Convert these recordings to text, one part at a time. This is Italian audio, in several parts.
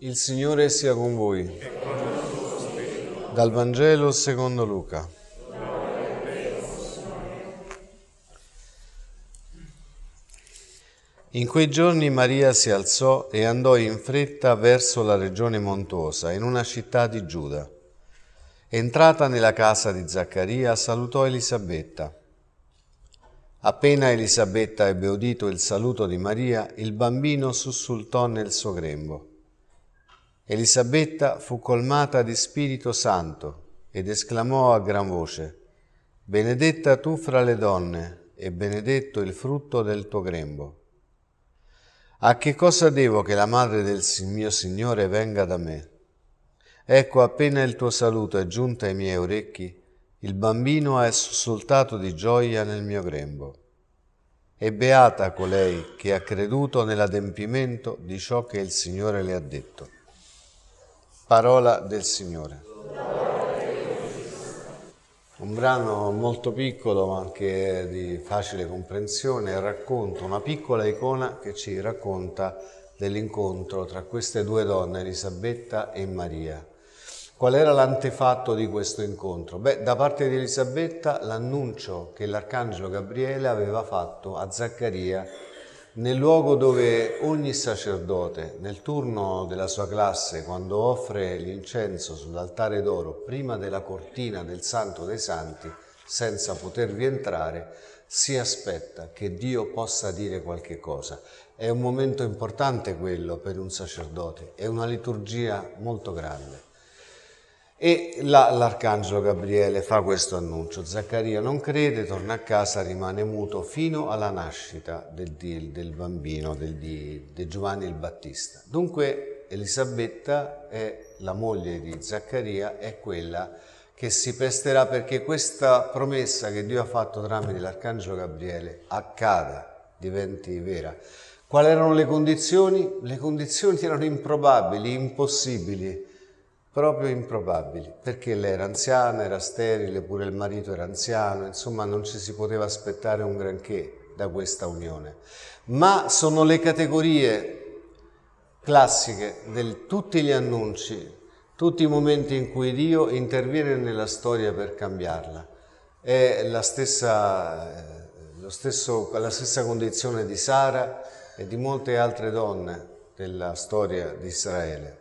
Il Signore sia con voi. Dal Vangelo secondo Luca. In quei giorni Maria si alzò e andò in fretta verso la regione montuosa, in una città di Giuda. Entrata nella casa di Zaccaria, salutò Elisabetta. Appena Elisabetta ebbe udito il saluto di Maria, il bambino sussultò nel suo grembo. Elisabetta fu colmata di Spirito Santo ed esclamò a gran voce: «Benedetta tu fra le donne e benedetto il frutto del tuo grembo. A che cosa devo che la madre del mio Signore venga da me? Ecco, appena il tuo saluto è giunto ai miei orecchi, il bambino è sussultato di gioia nel mio grembo. E beata colei che ha creduto nell'adempimento di ciò che il Signore le ha detto». Parola del Signore. Un brano molto piccolo ma anche di facile comprensione, racconta una piccola icona che ci racconta dell'incontro tra queste due donne, Elisabetta e Maria. Qual era l'antefatto di questo incontro? Da parte di Elisabetta l'annuncio che l'arcangelo Gabriele aveva fatto a Zaccaria nel luogo dove ogni sacerdote, nel turno della sua classe, quando offre l'incenso sull'altare d'oro prima della cortina del Santo dei Santi, senza potervi entrare, si aspetta che Dio possa dire qualche cosa. È un momento importante quello per un sacerdote, è una liturgia molto grande. E l'arcangelo Gabriele fa questo annuncio. Zaccaria non crede, torna a casa, rimane muto fino alla nascita del bambino, di Giovanni il Battista. Dunque Elisabetta, la moglie di Zaccaria, è quella che si presterà perché questa promessa che Dio ha fatto tramite l'arcangelo Gabriele accada, diventi vera. Quali erano le condizioni? Le condizioni erano improbabili, impossibili, proprio improbabili, perché lei era anziana, era sterile, pure il marito era anziano, insomma non ci si poteva aspettare un granché da questa unione. Ma sono le categorie classiche di tutti gli annunci, tutti i momenti in cui Dio interviene nella storia per cambiarla. È la stessa condizione di Sara e di molte altre donne della storia di Israele.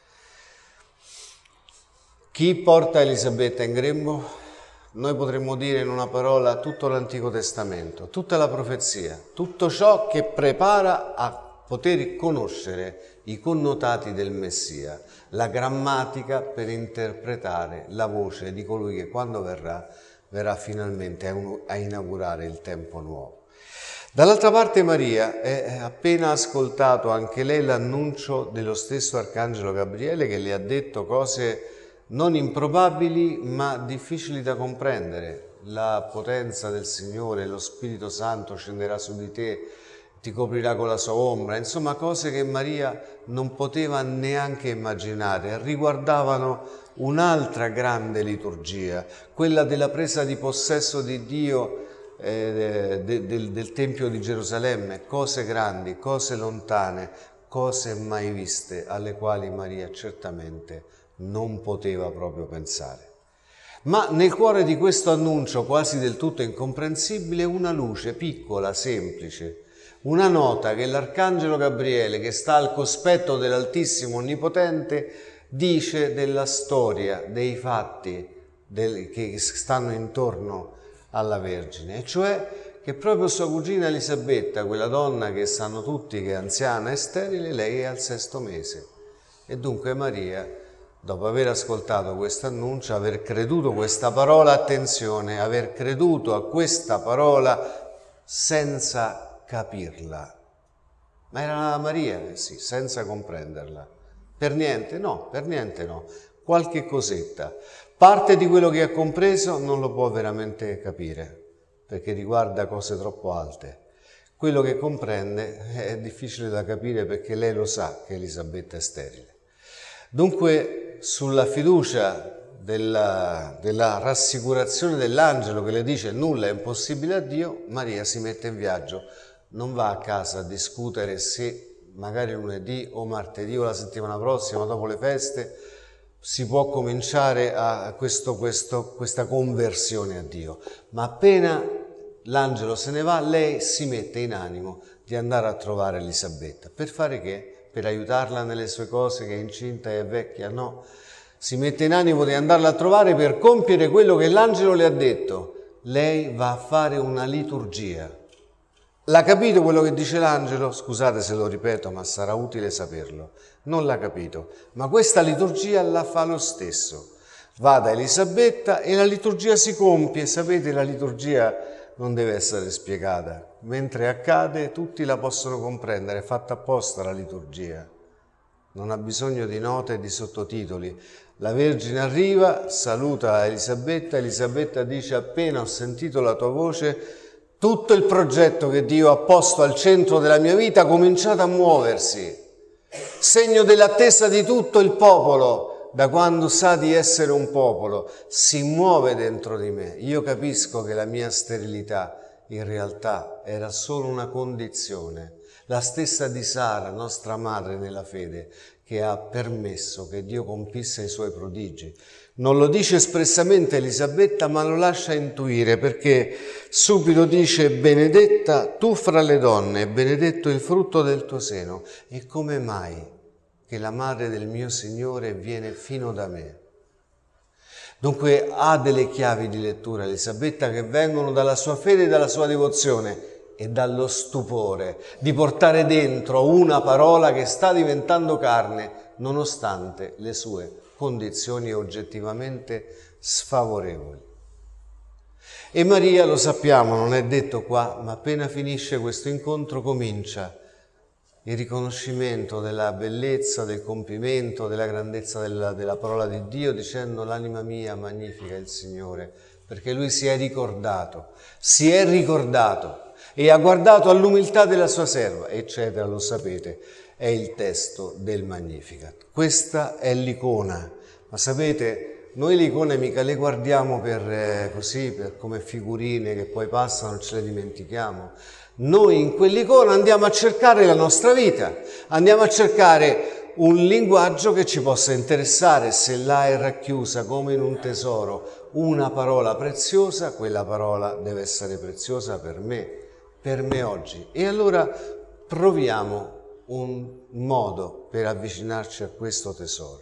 Chi porta Elisabetta in grembo? Noi potremmo dire in una parola tutto l'Antico Testamento, tutta la profezia, tutto ciò che prepara a poter conoscere i connotati del Messia, la grammatica per interpretare la voce di colui che quando verrà finalmente a inaugurare il tempo nuovo. Dall'altra parte Maria ha appena ascoltato anche lei l'annuncio dello stesso Arcangelo Gabriele che le ha detto cose non improbabili ma difficili da comprendere. La potenza del Signore, lo Spirito Santo scenderà su di te, ti coprirà con la sua ombra, insomma cose che Maria non poteva neanche immaginare, riguardavano un'altra grande liturgia, quella della presa di possesso di Dio del Tempio di Gerusalemme, cose grandi, cose lontane, cose mai viste, alle quali Maria certamente non poteva proprio pensare. Ma nel cuore di questo annuncio quasi del tutto incomprensibile una luce piccola, semplice, una nota che l'Arcangelo Gabriele, che sta al cospetto dell'Altissimo Onnipotente, dice della storia, dei fatti che stanno intorno alla Vergine, e cioè che proprio sua cugina Elisabetta, quella donna che sanno tutti che è anziana e sterile, lei è al 6° mese. E dunque Maria, dopo aver ascoltato questo annuncio, aver creduto questa parola, attenzione, aver creduto a questa parola senza capirla. Ma era Maria, sì, senza comprenderla. Per niente no, qualche cosetta. Parte di quello che ha compreso non lo può veramente capire, perché riguarda cose troppo alte. Quello che comprende è difficile da capire perché lei lo sa che Elisabetta è sterile. Dunque, sulla fiducia della rassicurazione dell'angelo che le dice nulla è impossibile a Dio, Maria si mette in viaggio, non va a casa a discutere se magari lunedì o martedì o la settimana prossima, dopo le feste, si può cominciare a questa conversione a Dio. Ma appena l'angelo se ne va, lei si mette in animo di andare a trovare Elisabetta. Per fare che? Per aiutarla nelle sue cose, che è incinta e è vecchia? No. Si mette in animo di andarla a trovare per compiere quello che l'angelo le ha detto. Lei va a fare una liturgia. L'ha capito quello che dice l'angelo? Scusate se lo ripeto, ma sarà utile saperlo. Non l'ha capito, ma questa liturgia la fa lo stesso. Va da Elisabetta e la liturgia si compie. Sapete, la liturgia non deve essere spiegata. Mentre accade, tutti la possono comprendere, è fatta apposta la liturgia. Non ha bisogno di note e di sottotitoli. La Vergine arriva, saluta Elisabetta, Elisabetta dice: appena ho sentito la tua voce, tutto il progetto che Dio ha posto al centro della mia vita ha cominciato a muoversi. Segno dell'attesa di tutto il popolo, da quando sa di essere un popolo, si muove dentro di me. Io capisco che la mia sterilità in realtà era solo una condizione, la stessa di Sara, nostra madre nella fede, che ha permesso che Dio compisse i suoi prodigi. Non lo dice espressamente Elisabetta, ma lo lascia intuire, perché subito dice: benedetta tu fra le donne e benedetto il frutto del tuo seno. E come mai che la madre del mio Signore viene fino da me? Dunque ha delle chiavi di lettura Elisabetta che vengono dalla sua fede e dalla sua devozione e dallo stupore di portare dentro una parola che sta diventando carne nonostante le sue condizioni oggettivamente sfavorevoli. E Maria, lo sappiamo, non è detto qua, ma appena finisce questo incontro comincia il riconoscimento della bellezza, del compimento, della grandezza della parola di Dio, dicendo: l'anima mia magnifica il Signore, perché Lui si è ricordato e ha guardato all'umiltà della sua serva, eccetera, lo sapete, è il testo del Magnificat. Questa è l'icona, ma sapete, noi le icone mica le guardiamo per come figurine che poi passano e ce le dimentichiamo. Noi in quell'icona andiamo a cercare la nostra vita, andiamo a cercare un linguaggio che ci possa interessare. Se là è racchiusa come in un tesoro una parola preziosa, quella parola deve essere preziosa per me oggi. E allora proviamo un modo per avvicinarci a questo tesoro.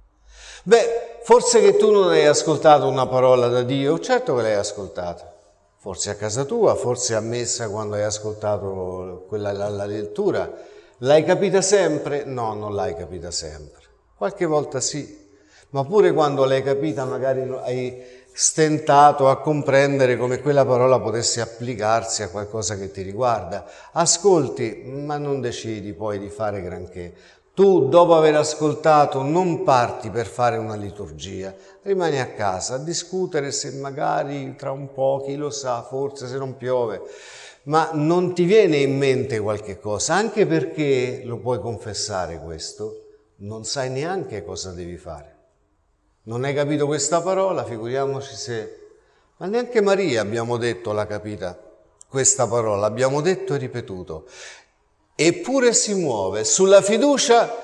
Forse che tu non hai ascoltato una parola da Dio, certo che l'hai ascoltata. Forse a casa tua, forse a messa quando hai ascoltato la lettura. L'hai capita sempre? No, non l'hai capita sempre. Qualche volta sì, ma pure quando l'hai capita magari hai stentato a comprendere come quella parola potesse applicarsi a qualcosa che ti riguarda. Ascolti, ma non decidi poi di fare granché. Tu, dopo aver ascoltato, non parti per fare una liturgia, rimani a casa a discutere se magari tra un po', chi lo sa, forse se non piove, ma non ti viene in mente qualche cosa, anche perché, lo puoi confessare questo, non sai neanche cosa devi fare. Non hai capito questa parola, figuriamoci se... Ma neanche Maria, abbiamo detto, l'ha capita questa parola, l'abbiamo detto e ripetuto. Eppure si muove sulla fiducia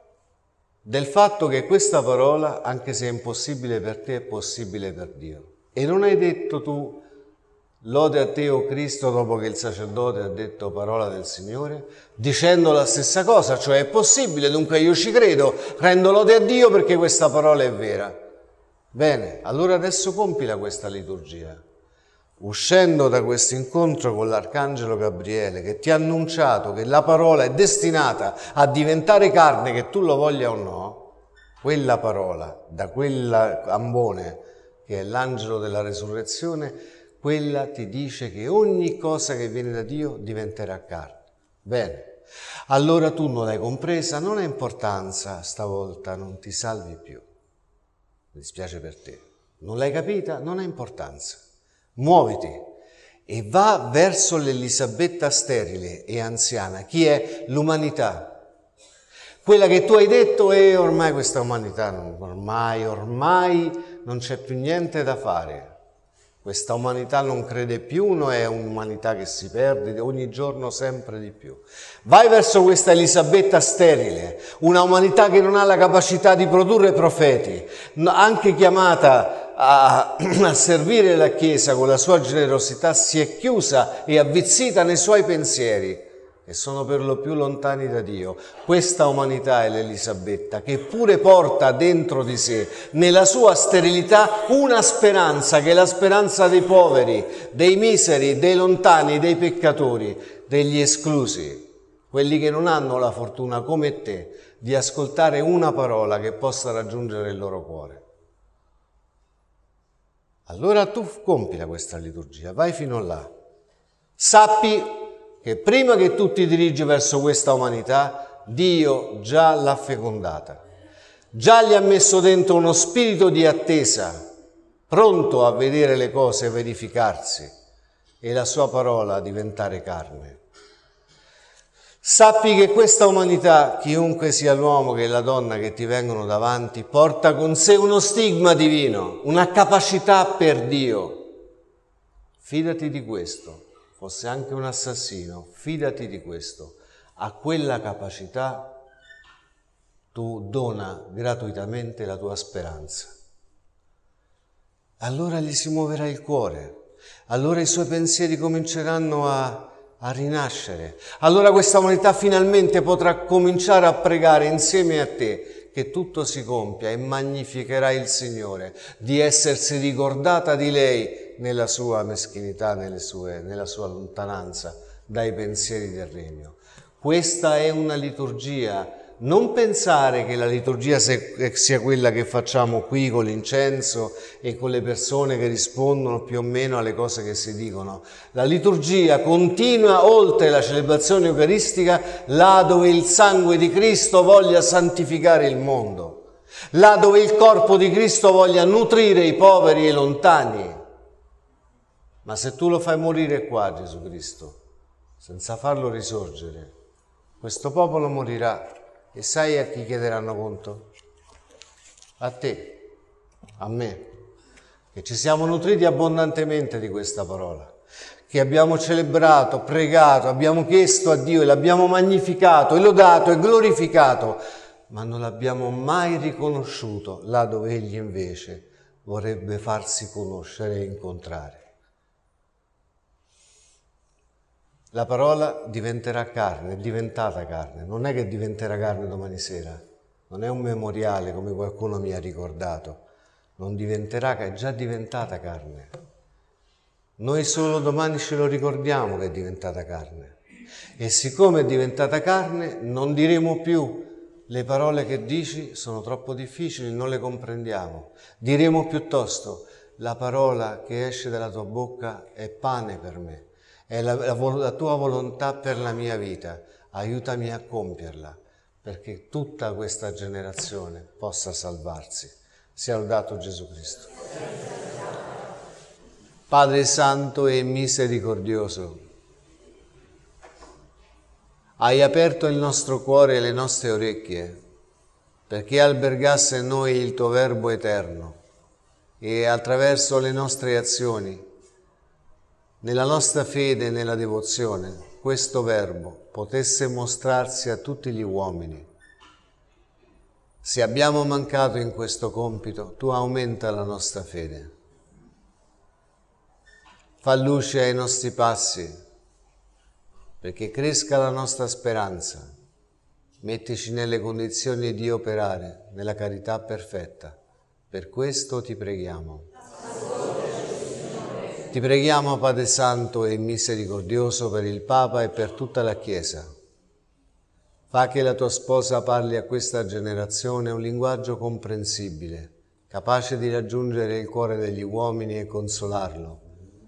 del fatto che questa parola, anche se è impossibile per te, è possibile per Dio. E non hai detto tu, lode a te, o Cristo, dopo che il sacerdote ha detto parola del Signore, dicendo la stessa cosa, cioè è possibile, dunque io ci credo, rendo lode a Dio perché questa parola è vera. Bene, allora adesso compila questa liturgia. Uscendo da questo incontro con l'Arcangelo Gabriele, che ti ha annunciato che la parola è destinata a diventare carne, che tu lo voglia o no, quella parola, da quell'ambone che è l'angelo della resurrezione, quella ti dice che ogni cosa che viene da Dio diventerà carne. Bene, allora tu non l'hai compresa, non ha importanza, stavolta non ti salvi più. Mi dispiace per te. Non l'hai capita? Non ha importanza. Muoviti e va verso l'Elisabetta sterile e anziana. Chi è? L'umanità. Quella che tu hai detto è ormai questa umanità, ormai non c'è più niente da fare. Questa umanità non crede più, è un'umanità che si perde ogni giorno sempre di più. Vai verso questa Elisabetta sterile, una umanità che non ha la capacità di produrre profeti, anche chiamata a servire la Chiesa con la sua generosità, si è chiusa e avvizzita nei suoi pensieri, e sono per lo più lontani da Dio. Questa umanità è l'Elisabetta, che pure porta dentro di sé, nella sua sterilità, una speranza, che è la speranza dei poveri, dei miseri, dei lontani, dei peccatori, degli esclusi, quelli che non hanno la fortuna, come te, di ascoltare una parola che possa raggiungere il loro cuore. Allora tu compila questa liturgia, vai fino là. Sappi che prima che tu ti dirigi verso questa umanità, Dio già l'ha fecondata. Già gli ha messo dentro uno spirito di attesa, pronto a vedere le cose verificarsi e la sua parola diventare carne. Sappi che questa umanità, chiunque sia l'uomo che la donna che ti vengono davanti, porta con sé uno stigma divino, una capacità per Dio. Fidati di questo. Fosse anche un assassino, fidati di questo. A quella capacità tu dona gratuitamente la tua speranza. Allora gli si muoverà il cuore, allora i suoi pensieri cominceranno a rinascere. Allora questa umanità finalmente potrà cominciare a pregare insieme a te che tutto si compia e magnificherà il Signore di essersi ricordata di lei nella sua meschinità, nella sua lontananza dai pensieri del regno. Questa è una liturgia. Non pensare che la liturgia sia quella che facciamo qui con l'incenso e con le persone che rispondono più o meno alle cose che si dicono. La liturgia continua oltre la celebrazione eucaristica, là dove il sangue di Cristo voglia santificare il mondo, là dove il corpo di Cristo voglia nutrire i poveri e i lontani. Ma se tu lo fai morire qua, Gesù Cristo, senza farlo risorgere, questo popolo morirà. E sai a chi chiederanno conto? A te, a me, che ci siamo nutriti abbondantemente di questa parola, che abbiamo celebrato, pregato, abbiamo chiesto a Dio e l'abbiamo magnificato e lodato e glorificato, ma non l'abbiamo mai riconosciuto là dove Egli invece vorrebbe farsi conoscere e incontrare. La parola diventerà carne, è diventata carne, non è che diventerà carne domani sera, non è un memoriale come qualcuno mi ha ricordato, non diventerà, è già diventata carne. Noi solo domani ce lo ricordiamo che è diventata carne e siccome è diventata carne non diremo più le parole che dici sono troppo difficili, non le comprendiamo, diremo piuttosto la parola che esce dalla tua bocca è pane per me. È la tua volontà per la mia vita, aiutami a compierla, perché tutta questa generazione possa salvarsi. Sia lodato Gesù Cristo. Padre Santo e misericordioso, hai aperto il nostro cuore e le nostre orecchie, perché albergasse in noi il tuo Verbo eterno e attraverso le nostre azioni, nella nostra fede e nella devozione, questo Verbo potesse mostrarsi a tutti gli uomini. Se abbiamo mancato in questo compito, tu aumenta la nostra fede. Fa luce ai nostri passi, perché cresca la nostra speranza. Mettici nelle condizioni di operare nella carità perfetta. Per questo ti preghiamo. Ti preghiamo, Padre Santo e misericordioso, per il Papa e per tutta la Chiesa. Fa che la tua sposa parli a questa generazione un linguaggio comprensibile, capace di raggiungere il cuore degli uomini e consolarlo.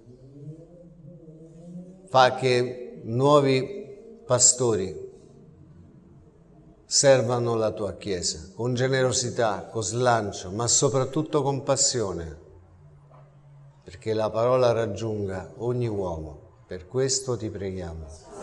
Fa che nuovi pastori servano la tua Chiesa con generosità, con slancio, ma soprattutto con passione, perché la parola raggiunga ogni uomo. Per questo ti preghiamo.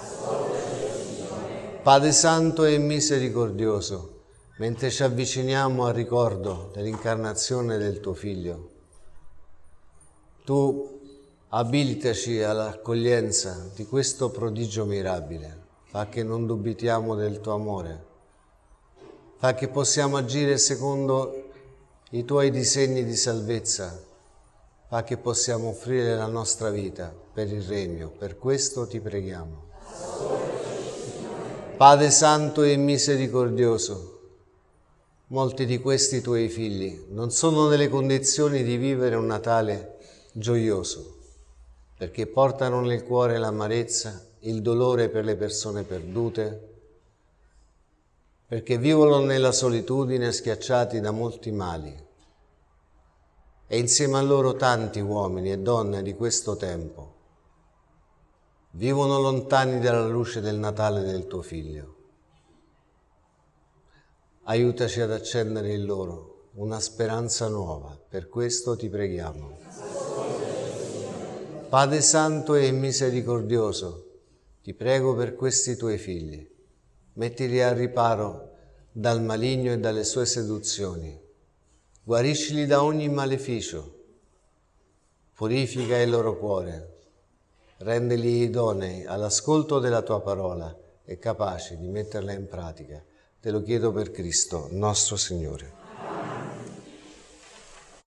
Padre Santo e misericordioso, mentre ci avviciniamo al ricordo dell'incarnazione del tuo Figlio, tu abilitaci all'accoglienza di questo prodigio mirabile, fa che non dubitiamo del tuo amore, fa che possiamo agire secondo i tuoi disegni di salvezza, fa che possiamo offrire la nostra vita per il regno. Per questo ti preghiamo. Padre Santo e misericordioso, molti di questi tuoi figli non sono nelle condizioni di vivere un Natale gioioso, perché portano nel cuore l'amarezza, il dolore per le persone perdute, perché vivono nella solitudine schiacciati da molti mali. E insieme a loro tanti uomini e donne di questo tempo vivono lontani dalla luce del Natale del tuo Figlio. Aiutaci ad accendere in loro una speranza nuova, per questo ti preghiamo. Padre Santo e misericordioso, ti prego per questi tuoi figli, mettili al riparo dal maligno e dalle sue seduzioni, guariscili da ogni maleficio, purifica il loro cuore, rendili idonei all'ascolto della tua parola e capaci di metterla in pratica. Te lo chiedo per Cristo, nostro Signore.